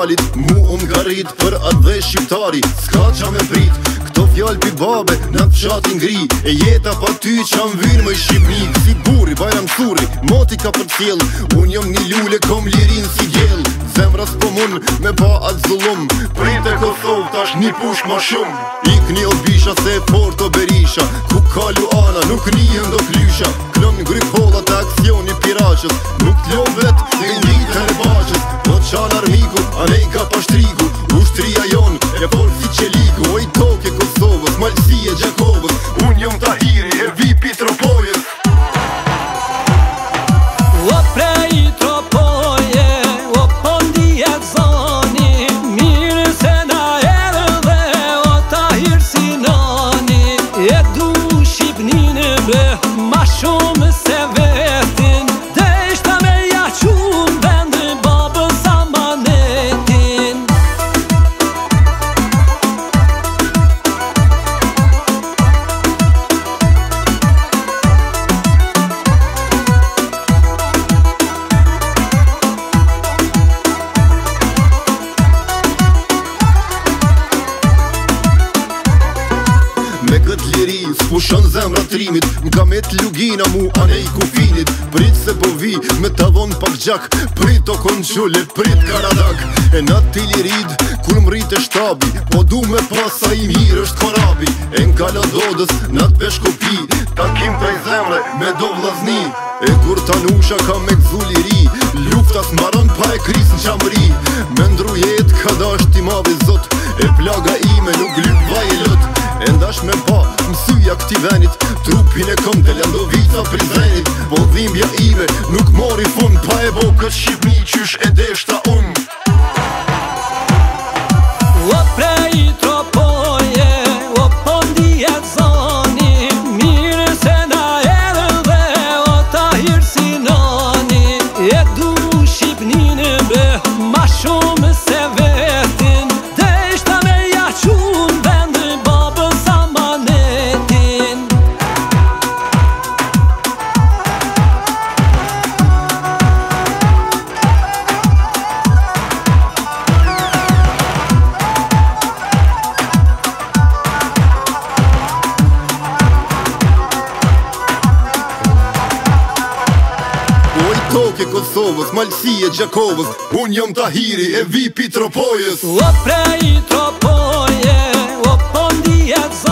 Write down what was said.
fjalit mu garit për atë dhe shqiptari. S'ka qa me prit, këto fjall pi babe në të fshatin ngri. E jeta pa ty qa m'vynë më Shqipni. Si buri, bajram suri, moti ka për t'sjell. Unë jom një lule, kom lirin si gjell. Zemra s'po mun me pa atë zullum. Prit e Kosovë tash një push ma shumë. Ikni o bisha se fort o berisha. Ku ka Luana nuk njën do klysha. Klon ngryp hollat e aksioni piraqës. Nuk t'lo vet e njitën e baqës. Po qan armiku, anej ka pashtriku. Ushtria jon e por si qeliku. Oj toke Kosovës, malsi e Gjakovës. Unë jom Tahiri e vipi tropojës. O prej tropoje, o pondijet zoni. Mirë se na erdhe, o Tahir Sinani. E du Shqipninë be, ma shumë se vetin. Deshta me ja qun vend babës amanetin. Me këtë liri s'pushon zemra trimit. M'ka me t'lugina mu anej kufinit. Prit se po vi me tavon pak gjak. Prit o konqulle, prit karadak. E nat t'i lirid kur m'rit e shtabi. Po du me pasa i mirë është korabi. E n'kala dodës nat peshkopi. Takim prej zemre me do vlazni. E kur tanusha ka me gzu liri. Lufta s'maron pa e kris në qamëri. Me ndru jet ka dasht i mavi zot. E plaga ime nuk lyp vaj e lot. E ndash me pa mësyja këti venit. Trupin e kom të Landovica Prizrenit. Po dhimbja ive nuk mori fun. Pa e bo këtë Shqipni qysh e deshta unë. O prej tropoje, o pondijet zoni. Mirë se na erdhe, o Tahir Sinani. E du Shqipninë be, ma shumë se vetin. Deshta me ja qun vend babës amanetin. Toke Kosovës, malsi e Gjakovës. Unë jom Tahiri e vipi tropojës. O prej tropoje, o pondijet zoni.